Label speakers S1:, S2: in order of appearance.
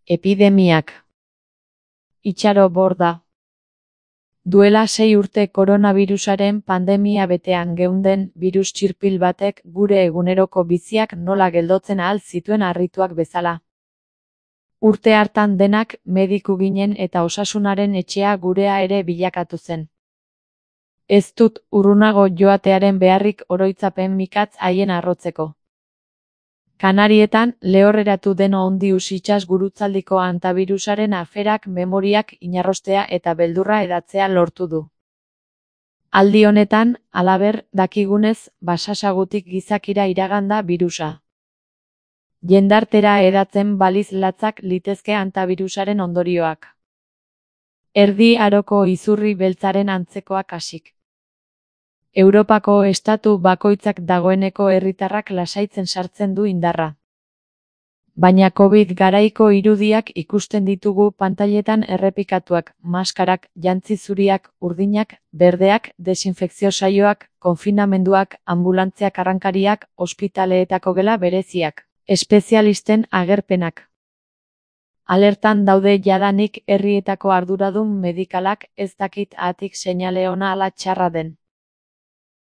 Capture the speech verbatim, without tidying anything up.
S1: Epidemiak. Itxaro borda. Duela sei urte koronabirusaren pandemia betean geunden birus txirpil batek gure eguneroko biziak nola geldotzen ahal zituen harrituak bezala. Urte hartan denak mediku ginen eta osasunaren etxea gurea ere bilakatu zen. Ez dut urrunago joatearen beharrik oroitzapen mikatz haien arrotzeko. Kanarietan lehorreratu den ondius itsas gurutzaldiko antabirusaren aferak memoriak inarrostea eta beldurra edatzea lortu du. Aldi honetan, halaber, dakigunez, basasagutik gizakira iraganda birusa. Jendartera edatzen baliz latzak litezke antabirusaren ondorioak. Erdi aroko izurri beltzaren antzekoak hasik. Europako estatu bakoitzak dagoeneko herritarrak lasaitzen sartzen du indarra. Baina Covid garaiko irudiak ikusten ditugu pantailetan errepikatuak, maskarak, jantzi zuriak, urdinak, berdeak, desinfekzio saioak, konfinamenduak, ambulantziak arrankariak, ospitaleetako gela bereziak, espezialisten agerpenak. Alertan daude jadanik herrietako arduradun medikalak, ez dakit hatik seinale ona ala txarra den.